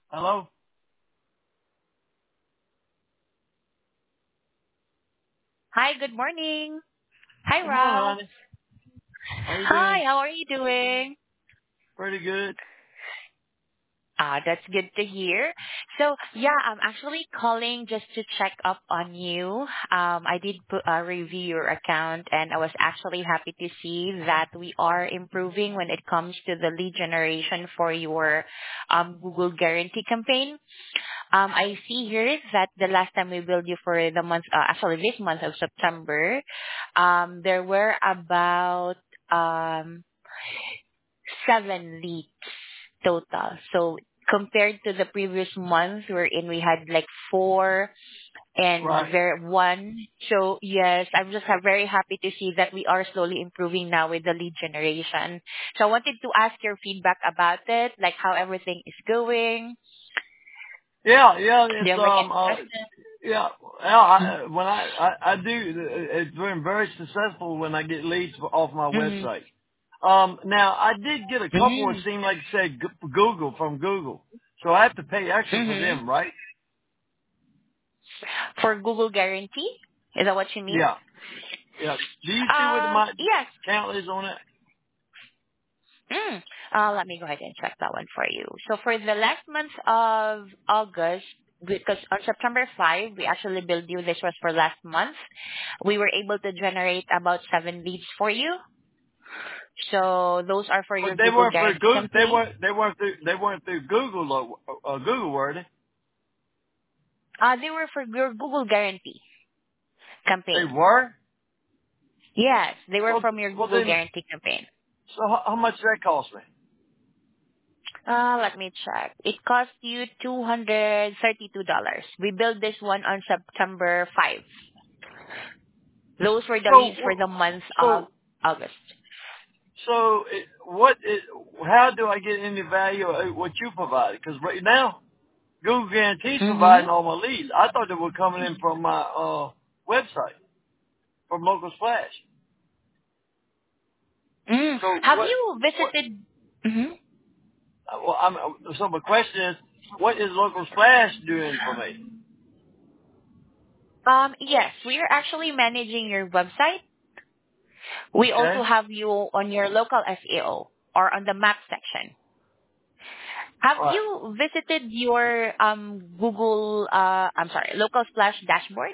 Hello? Hi, good morning. Hi, Good morning, Ralph. honey. How you Hi, doing? how are you doing? Pretty good. That's good to hear. So, yeah, I'm actually calling just to check up on you. I did review your account, and I was actually happy to see that we are improving when it comes to the lead generation for your Google Guarantee campaign. I see here that the last time we billed you for the month, actually this month of September, there were about um, 7 leads total. So compared to the previous month wherein we had like 4 and Right. there 1. So yes, I'm just very happy to see that we are slowly improving now with the lead generation. So I wanted to ask your feedback about it, like how everything is going. Yeah, Do it's, you have like any questions? yeah, well, I do, it's been very successful when I get leads off my website. Now I did get a couple that Mm-hmm. seemed like said Google from Google. So I have to pay extra for Mm-hmm. them, right? For Google Guarantee? Is that what you mean? Yeah, yeah. Do you see what my Yes. count is on it? Mm. Let me go ahead and check that one for you. So for the last month of August, because on September 5, we actually billed you, this was for last month, we were able to generate about 7 leads for you. So those are for But your they Google weren't for Guarantee Google, campaign. they weren't through Google, Google were they? They were for your Google Guarantee They campaign. were? Yes, they were Well, from your well Google then, Guarantee campaign. so how much did that cost me? Let me check. It cost you $232. We billed this one on September 5. Those were the leads for So, the month of so, August. how do I get any value of what you provided? Because right now, Google Guarantee's Mm-hmm. providing all my leads. I thought they were coming in from my, website, from Local Splash. Mm. So Have you what, visited? Mm-hmm. so my question is, what is Local Splash doing for me? Yes, we are actually managing your website. We Okay? also have you on your local SEO or on the map section. Have Right. you visited your Google? I'm sorry, local splash dashboard?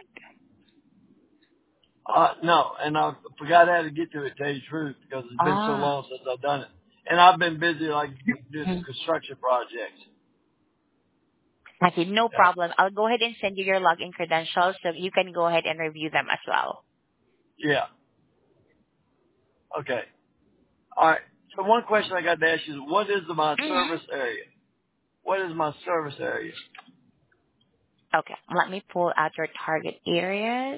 No, and I forgot how to get to it, to tell you the truth, because it's been so Ah, long since I've done it. And I've been busy, like, doing some mhm. construction projects. Okay, no Yeah. problem. I'll go ahead and send you your login credentials so you can go ahead and review them as well. Yeah. Okay. All right. So one question I got to ask you is, what is my Mm-hmm. service area? What is my service area? Okay, let me pull out your target areas.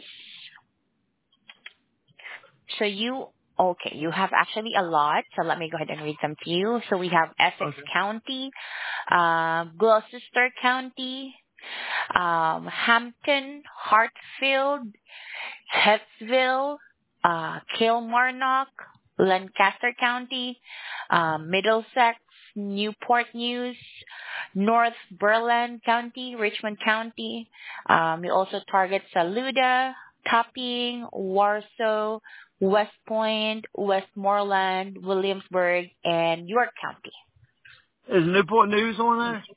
So you have actually a lot. So let me go ahead and read them to you. So we have Essex Okay. County, Gloucester County, Hampton, Hartfield, Hetsville, Kilmarnock, Lancaster County, Middlesex, Newport News, Northumberland County, Richmond County. We also target Saluda, Topping, Warsaw, West Point, Westmoreland, Williamsburg, and York County. Is Newport News on there?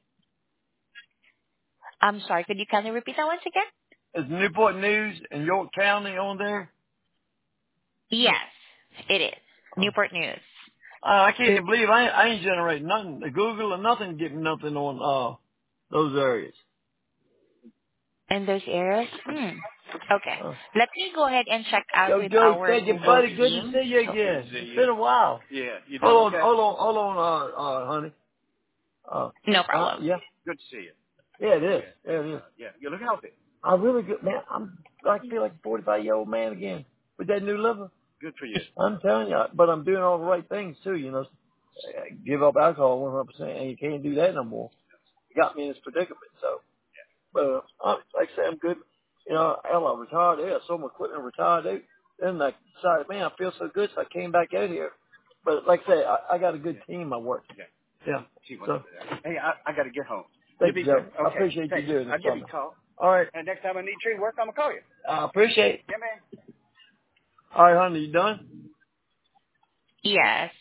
I'm sorry, could you kindly repeat that once again? Is Newport News and York County on there? Yes, it is. Oh. Newport News. I can't believe I ain't generating nothing. The Google or nothing getting nothing on those areas. In those areas? Okay. Uh, Let me go ahead and check out Yo, with Joe, our thank you, Google buddy. Good to team. see you So, again. It's been a while. Yeah, you doing Hold on, okay? hold on, honey. no problem. Yeah. Good to see you. Yeah, it is. Yeah, Yeah, it is. yeah. You look healthy. I really good, man. I feel like a 45-year-old man again with that new liver. Good for you. I'm telling you, but I'm doing all the right things too, you know. Give up alcohol 100%, and you can't do that no more. You got me in this predicament, so. But, like I say, I'm good. You know, hell, I retired there. I sold my equipment, retired out. Then I decided, man, I feel so good, so I came back out here. But like I say, I got a good team I work. Yeah. Yeah. She went So, over there. Hey, I got to get home. Thank be you, Joe. good. I Okay. appreciate you Thanks. doing this I'll give for you me. a call. All right. And next time I need tree work, I'm going to call you. I appreciate it. Yeah, man. All right, honey, you done? Yes.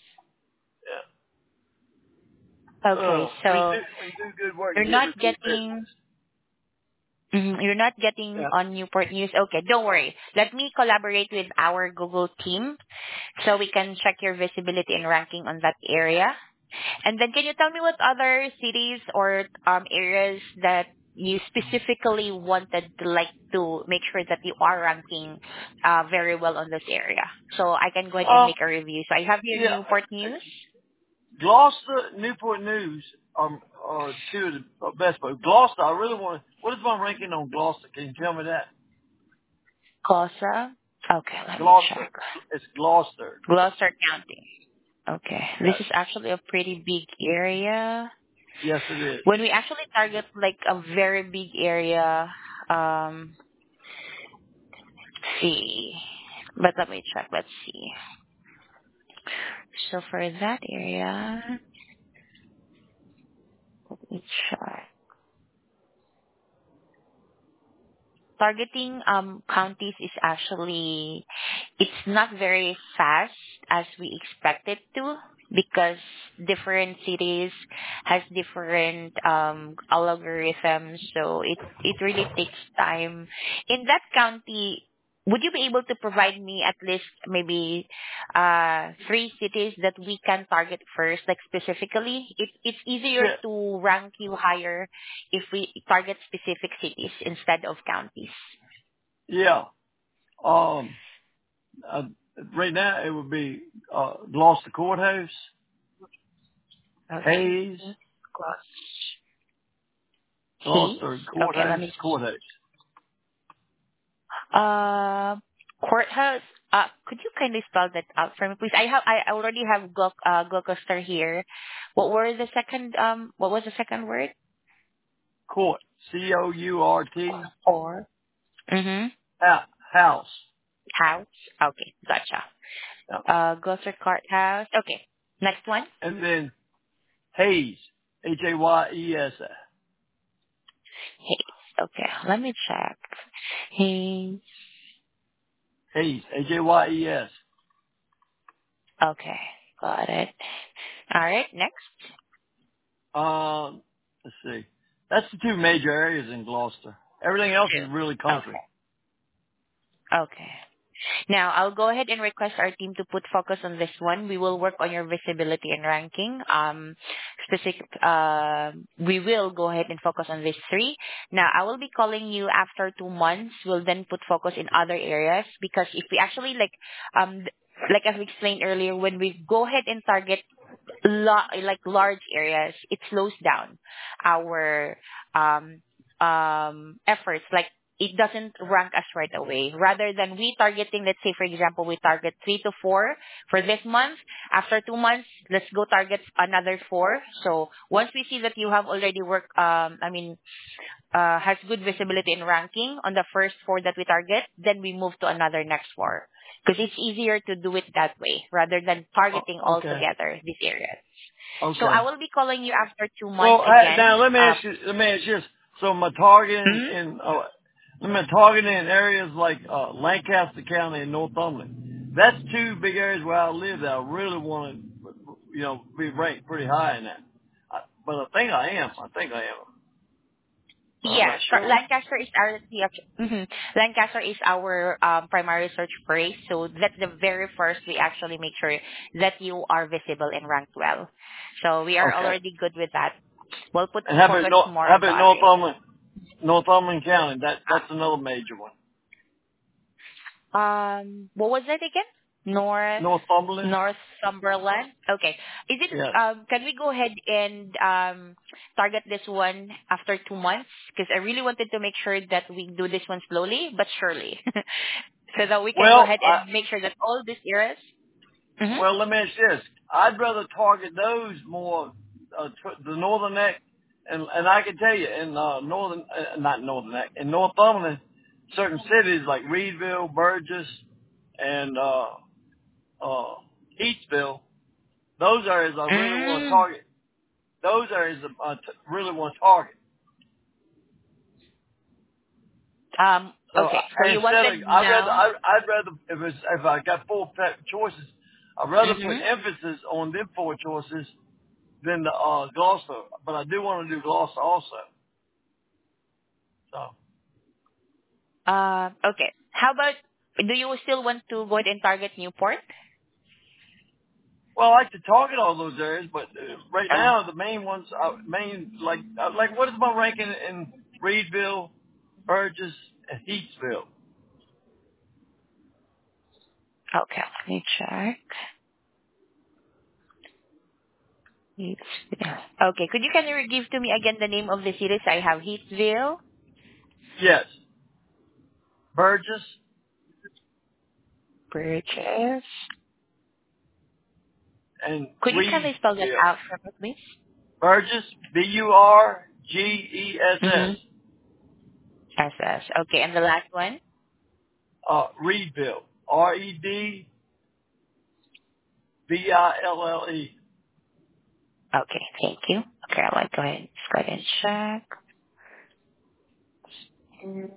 Yeah. Okay, so When you do good work, you're you get not repeat getting business. you're not getting Yeah. on Newport News. Okay, don't worry. Let me collaborate with our Google team so we can check your visibility and ranking on that area. And then can you tell me what other cities or areas that you specifically wanted to like to make sure that you are ranking very well on this area? So I can go ahead and Um, make a review. So I have your yeah. Newport News. Gloucester, Newport News are two of the best. But Gloucester, I really want to. What is my ranking on Gloucester? Can you tell me that? Cosa. Okay, let me Gloucester. check. It's Gloucester. Gloucester County. Okay. This Yes. is actually a pretty big area. Yes, it is. When we actually target like a very big area, see. But let me check. Let's see. So for that area, let me check. Targeting counties is actually it's not very fast as we expect it to because different cities has different algorithms, so it really takes time. In that county, would you be able to provide me at least maybe three cities that we can target first, like specifically? It's easier Yeah. to rank you higher if we target specific cities instead of counties. Yeah. Um. Uh, right now, it would be Gloucester Courthouse, Okay. Hayes, Hayes. Gloucester Okay, let Courthouse, me. Courthouse. Uh, courthouse. Could you kindly spell that out for me, please? I already have Gloucester here. What was the second word? Court. Court. Or. Mm-hmm. House. House. Okay, gotcha. Yeah. Gloucester Courthouse. Okay. Next one. And then Hayes. Hayes. Hayes. Okay, let me check. Hayes. Hayes. Hayes. Okay, got it. All right, next. Let's see. That's the two major areas in Gloucester. Everything else is Two. really country. Okay. Okay. Now, I'll go ahead and request our team to put focus on this one. We will work on your visibility and ranking. We will go ahead and focus on these three. Now, I will be calling you after 2 months. We'll then put focus in other areas because if we actually like as we explained earlier, when we go ahead and target like large areas, it slows down our efforts. Like it doesn't rank us right away. Rather than we targeting, let's say for example, we target 3 to 4 for this month. After 2 months, let's go target another 4. So once we see that you have already worked, has good visibility and ranking on the first 4 that we target, then we move to another next 4. Because it's easier to do it that way rather than targeting all Okay. together these areas. Okay. So I will be calling you after 2 months Well, again. now let me ask you this. So my targeting Mhm. in areas like Lancaster County and Northumberland. That's two big areas where I live that I really want to, be ranked pretty high in that. But I think I am. But I'm Yeah, not sure. Lancaster is our Lancaster is our primary search phrase. So that's the very first we actually make sure that you are visible and ranked well. So we are Okay. already good with that. We'll put And how focus more on the about other. Northumberland County? That's another major one. What was it again? Northumberland. Northumberland. Okay. Is it? Yes. Can we go ahead and target this one after 2 months? Because I really wanted to make sure that we do this one slowly but surely, so that we can go Well, ahead and make sure that all these areas. Mm-hmm. well, let me ask you this. I'd rather target those more, the Northern Neck, and I can tell you in not Northern Neck, in Northumberland, certain cities like Reedville, Burgess, and Heatsville, those areas I really want to Mm. target. Those areas I really want to target. So Okay. So you instead of, wanted now. I'd rather if I got four choices, I'd rather put Mm-hmm. emphasis on them four choices than the Gloucester. But I do want to do Gloucester also. So, Okay. How about, do you still want to go ahead and target Newport? well, I like to target all those areas, but right Uh, now the main ones, like what is my ranking in Reedville, Burgess, and Heatsville? okay, let me check. Heatsville. Okay, could you kind of give to me again the name of the cities? I have Heatsville, Yes, Burgess Bridges. and Could you kindly spell that Reedville. out for me, please? Burgess, Burgess. Mm-hmm. SS. Okay, and the last one? Reedville, Reedville. Okay, thank you. Okay, I'll go ahead. Let's go ahead and check. Mm.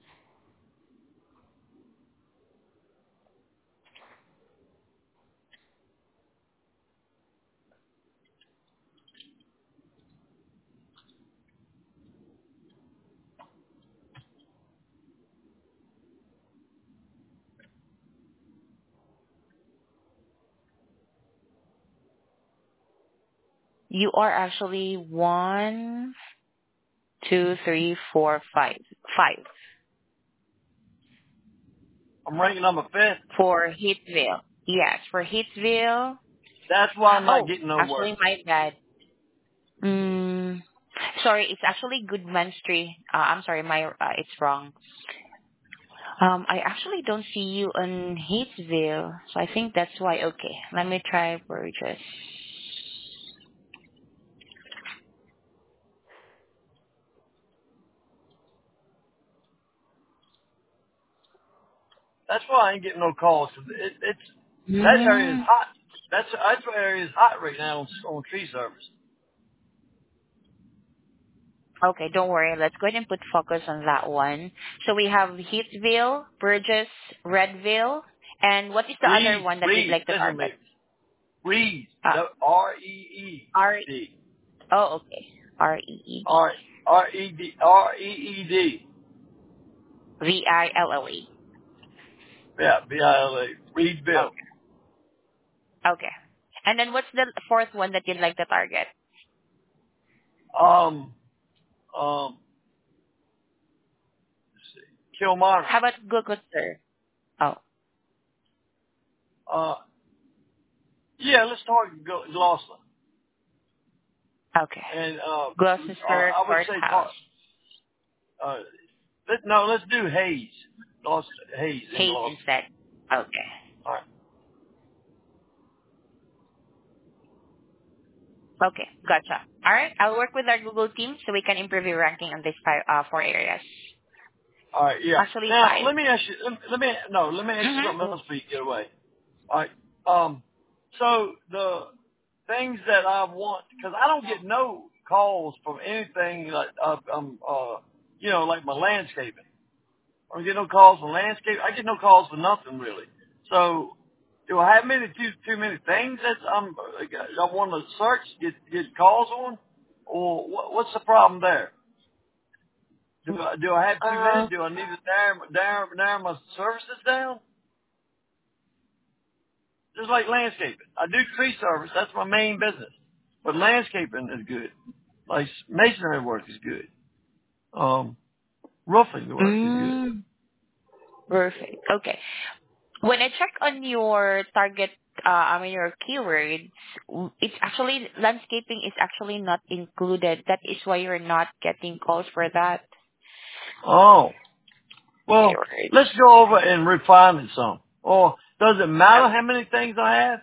You are actually one, two, three, four, five. Five I'm ranking number fifth. for Heatsville. Yes, for Heatsville. That's why I'm not Oh, getting nowhere. actually, my bad. Mm, sorry, it's actually Goodman Street. I'm sorry, it's wrong. I actually don't see you on Heatsville, so I think that's why. Okay, let me try Burgess. That's why I ain't getting no calls. It's that area is Mm, hot. That's what area is hot right now on tree service. okay, don't worry. Let's go ahead and put focus on that one. So we have Heatsville, Burgess, Redville, and what is the other one that you'd like to Listen to me. target? Reed, Uh, R. Reed, Oh, okay. REED. Reed, VILLE. yeah, Ville, Reedville. Okay. Okay. And then what's the fourth one that you'd like to target? Um, um, let's see, Kilmarnock. How about Gloucester? Oh, Uh, yeah, let's target Gloucester. okay. And Gloucester I would say Courthouse. uh, let's do Hayes. Hayes in Hayes Gloucester. instead. Okay. All right. Okay. Gotcha. All right. I'll work with our Google team so we can improve your ranking on these four areas. All right. Yeah. Actually, Now five. let me ask you. Let me ask you Mm-hmm. something else before you get away. All right. So the things that I want, because I don't get no calls from anything like like my landscaping. I don't get no calls for landscape. I get no calls for nothing really. So do I have too many things that I want to search, get calls on, or what's the problem there? Do I have too many? Do I need to narrow my services down? Just like landscaping. I do tree service. That's my main business. But landscaping is good. Like masonry work is good. Roofing work is good. Mm, perfect. Okay. When I check on your target, your keywords, it's actually landscaping is actually not included. That is why you're not getting calls for that Oh. Well, keyword. let's go over and refine it some. Or does it matter how many things I have?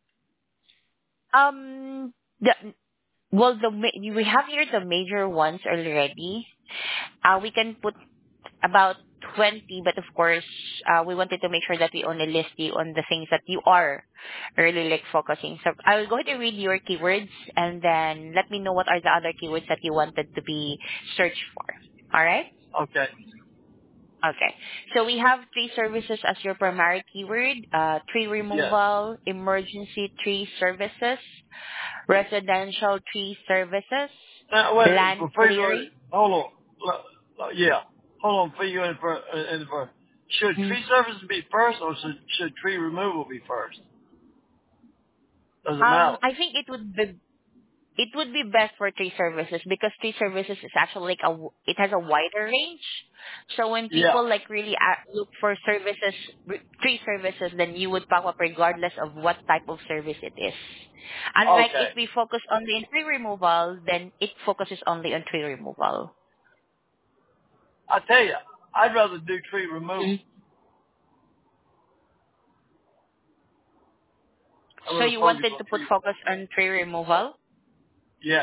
The we have here the major ones already. We can put about 20, but of course, we wanted to make sure that we only list you on the things that you are really like focusing. So I will go ahead and read your keywords and then let me know what are the other keywords that you wanted to be searched for. All right? Okay. Okay. So we have tree services as your primary keyword, tree Yes. removal, emergency tree services, residential tree services, Now, wait, land before you go, clearing. hold on. Yeah. Hold on, before you go in for, should Mm. tree services be first or should tree removal be first? Does it matter? I think it would be best for tree services because tree services is actually like it has a wider range. So when Yeah. people like really look for services, tree services, then you would pop up regardless of what type of service it is. Unlike Okay. if we focus only on tree removal, then it focuses only on tree removal. I tell you, I'd rather do tree removal. Mm. I'm So going to you focus wanted on to put tree. focus on tree removal? Yes.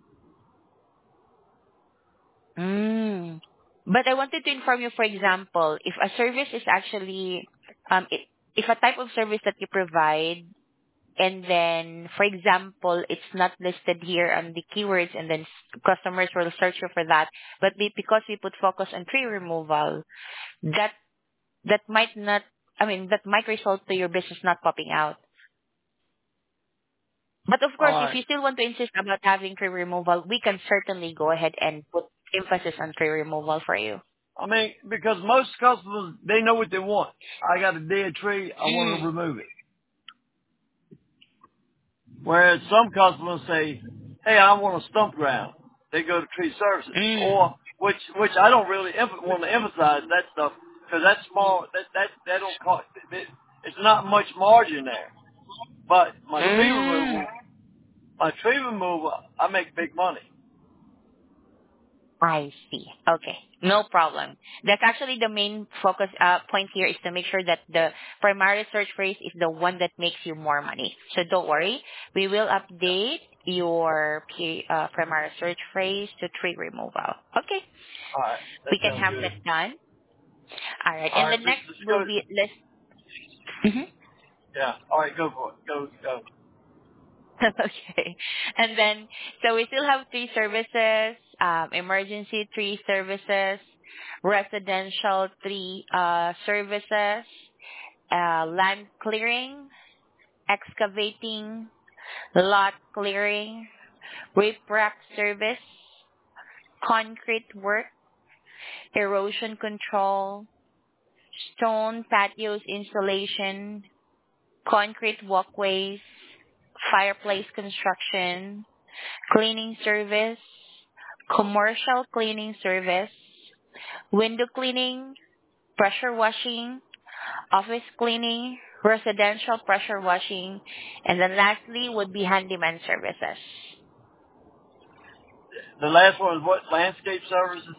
Mm. But I wanted to inform you, for example, if a service is actually, if a type of service that you provide, and then, for example, it's not listed here on the keywords, and then customers will search you for that, but because we put focus on tree removal, that that might not, that might result to your business not popping out. But of All course, if right. you still want to insist about having tree removal, we can certainly go ahead and put emphasis on tree removal for you. I mean, because most customers, they know what they want. I got a dead tree, I want to Mm. remove it. Whereas some customers say, hey, I want a stump ground. They go to tree services. Mm. Or, which I don't really want to emphasize that stuff, because that's small, that don't cost, it's not much margin there. But Mm. my tree removal, I make big money. I see. Okay. No problem. That's actually the main focus point here is to make sure that the primary search phrase is the one that makes you more money. So don't worry. We will update your primary search phrase to tree removal. Okay. All right. That We can sounds have good. that done. All right. All And the right. next Let's will go. be list. Mhm. Yeah. All right. Go for it. Go. Okay. And then, so we still have three services, emergency three services, residential three services, land clearing, excavating, lot clearing, riprap service, concrete work, erosion control, stone patios installation, concrete walkways, fireplace construction, cleaning service, commercial cleaning service, window cleaning, pressure washing, office cleaning, residential pressure washing, and then lastly would be handyman services. The last one is what? Landscape services?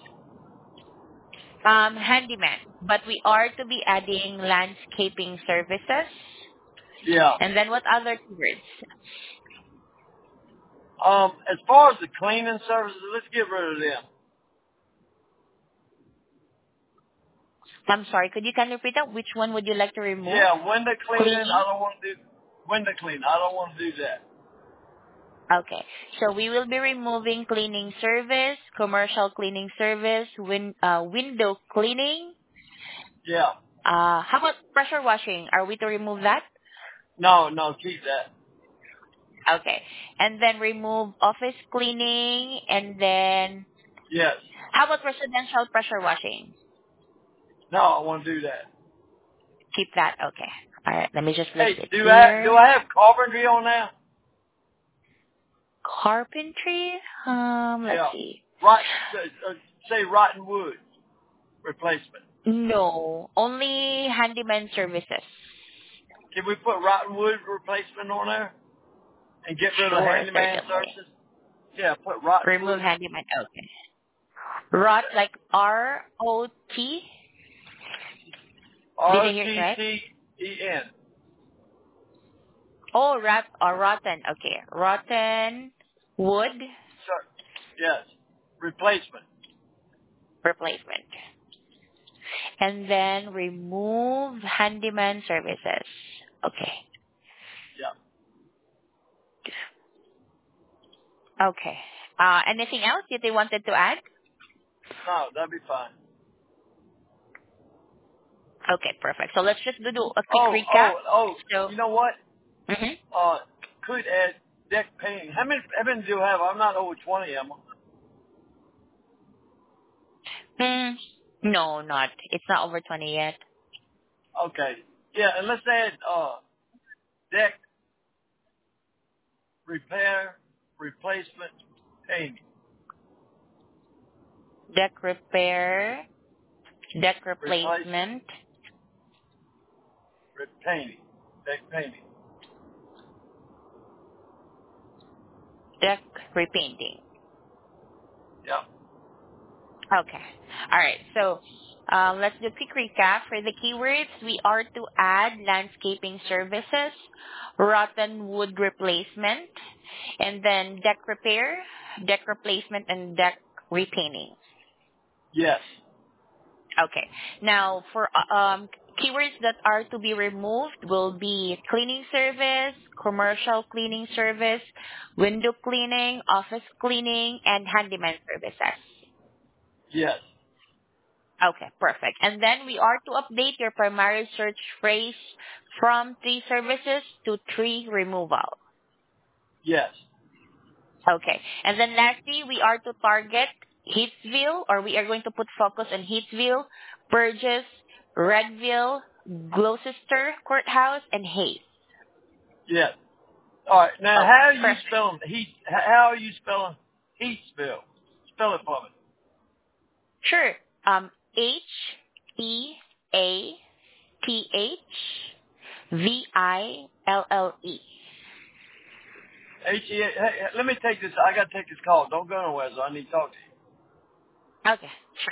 Handyman, but we are to be adding landscaping services. Yeah. And then what other keywords? As far as the cleaning services, let's get rid of them. I'm sorry, could you kind of repeat that? Which one would you like to remove? Yeah, window cleaning, Cleaning? I don't want to do window cleaning. I don't want to do that. Okay. So we will be removing cleaning service, commercial cleaning service, window cleaning. Yeah. How about pressure washing? Are we to remove that? No, keep that. Okay. And then remove office cleaning. And then Yes. how about residential pressure washing? No, I want to do that. Keep that. Okay. All right. Let me just list Hey, it do here. I have carpentry on there? Carpentry. Let's Yeah. see. Right. Say rotten wood replacement. No, only handyman services. Can we put rotten wood replacement on there and get rid of Sure, handyman certainly. services? Yeah, put rotten Remove wood. handyman. Okay. Rot like ROT. Did I hear it right? ROTTEN. Oh, rotten. Okay. Rotten wood Sir. Yes. Replacement. replacement. And then remove handyman services. Okay. Yeah. Okay. Anything else that they wanted to add? No, that'd be fine. Okay, perfect. So let's just do a quick Oh, recap. So, you know what? mhm. Could add deck painting. How many do you have? I'm not over 20, am Mm, no, not. It's not over 20 yet. I? Okay. Yeah, and let's add, deck repair, replacement, painting. Deck repair, deck Replace, replacement, painting. Deck painting. deck repainting. Yeah. Okay. All right. So let's do a quick recap. For the keywords, we are to add landscaping services, rotten wood replacement, and then deck repair, deck replacement, and deck repainting. Yes. Okay. Now, for keywords that are to be removed will be cleaning service, commercial cleaning service, window cleaning, office cleaning, and handyman services. Yes. Okay, perfect. And then we are to update your primary search phrase from tree services to tree removal. Yes. Okay. And then lastly, we are to target Heathville, or we are going to put focus on Heathville, Burgess, Redville, Gloucester Courthouse, and Hayes. Yes. All right. Now, Okay, how are you perfect. spelling Heath? How are you spelling Heathville? Spell it for me. Sure. Heathville. Hey, let me take this. I got to take this call. Don't go nowhere, so I need to talk to you. Okay, sure.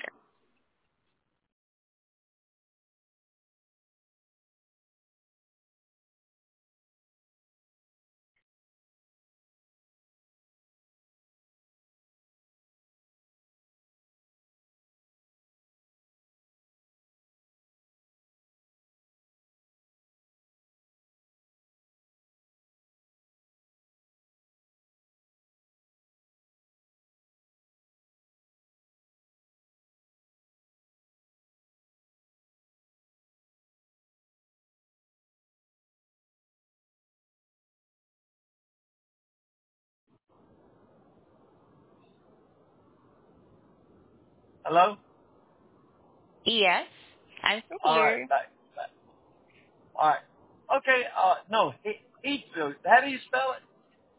Hello? Yes, I'm still All right. here. Bye. Bye. All right. Okay. No, Heathville. How do you spell it?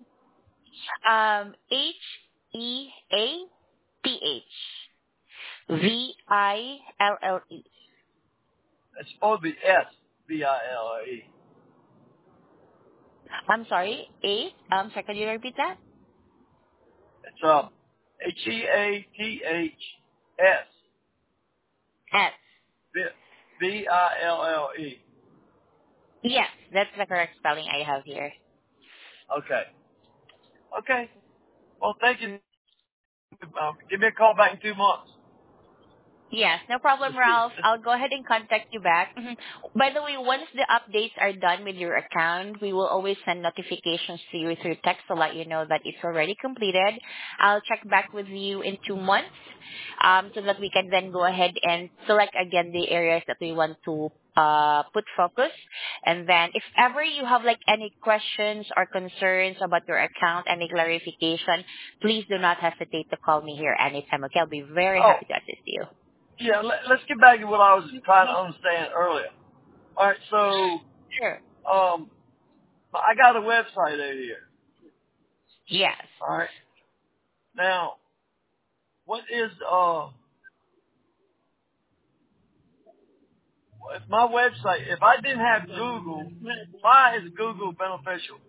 Heathville. It's supposed to be Ville. I'm sorry, sorry, can you repeat that? It's Heaths. S. Ville. Yes, that's the correct spelling I have here. Okay. Okay. Well, thank you. Give me a call back in 2 months. Yes, no problem, Let's see. Ralph. I'll go ahead and contact you back. Mhm. By the way, once the updates are done with your account, we will always send notifications to you through text to let you know that it's already completed. I'll check back with you in 2 months, so that we can then go ahead and select again the areas that we want to put focus. And then if ever you have like any questions or concerns about your account, any clarification, please do not hesitate to call me here anytime. Okay, I'll be very Oh, happy to assist you. yeah. Let's get back to what I was trying to understand earlier. All right. So, Sure. I got a website out here. Yes. All right. Now, what is my website? If I didn't have Google, why is Google beneficial?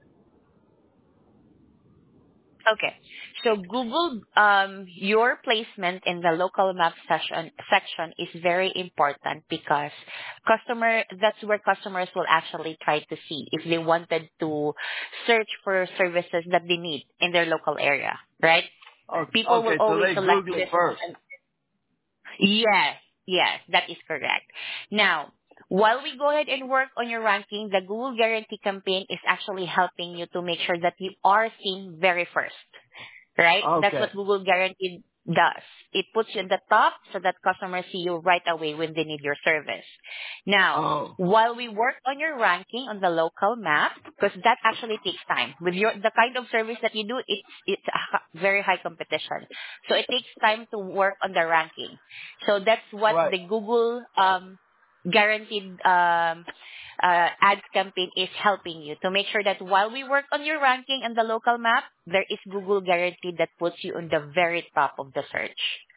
Okay. So Google, your placement in the local map section is very important because that's where customers will actually try to see if they wanted to search for services that they need in their local area, right? People will Okay, so always they select Google it this. first. Yes, yes, that is correct. Now, while we go ahead and work on your ranking, the Google Guarantee campaign is actually helping you to make sure that you are seen very first, right? That's Okay. what Google Guarantee does. It puts you in the top so that customers see you right away when they need your service. Now, Oh, while we work on your ranking on the local map, because that actually takes time. With the kind of service that you do, it's very high competition. So it takes time to work on the ranking. So that's what right. the Google guaranteed ads campaign is helping you to make sure that while we work on your ranking and the local map, there is Google guaranteed that puts you on the very top of the search.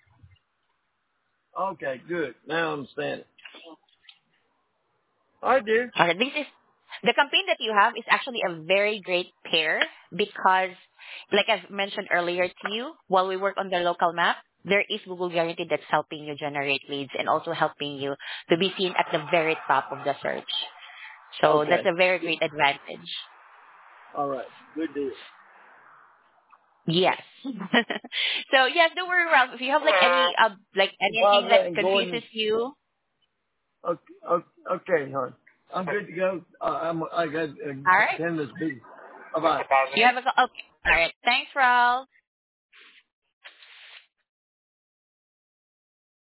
Okay, good. Now I understand it. All right, dear. Okay, this is the campaign that you have is actually a very great pair because, like I mentioned earlier to you, while we work on the local map, there is Google Guaranteed that's helping you generate leads and also helping you to be seen at the very top of the search. So that's Okay. a very great advantage. All right. Good deal. Yes. So yes, don't worry, Ralph. If you have like Well, anything that and Gordon. confuses you, Okay, okay, hon. I'm good to go. I got all right. 10 minutes busy. Bye bye. You have a okay. All right. Thanks, Ralph.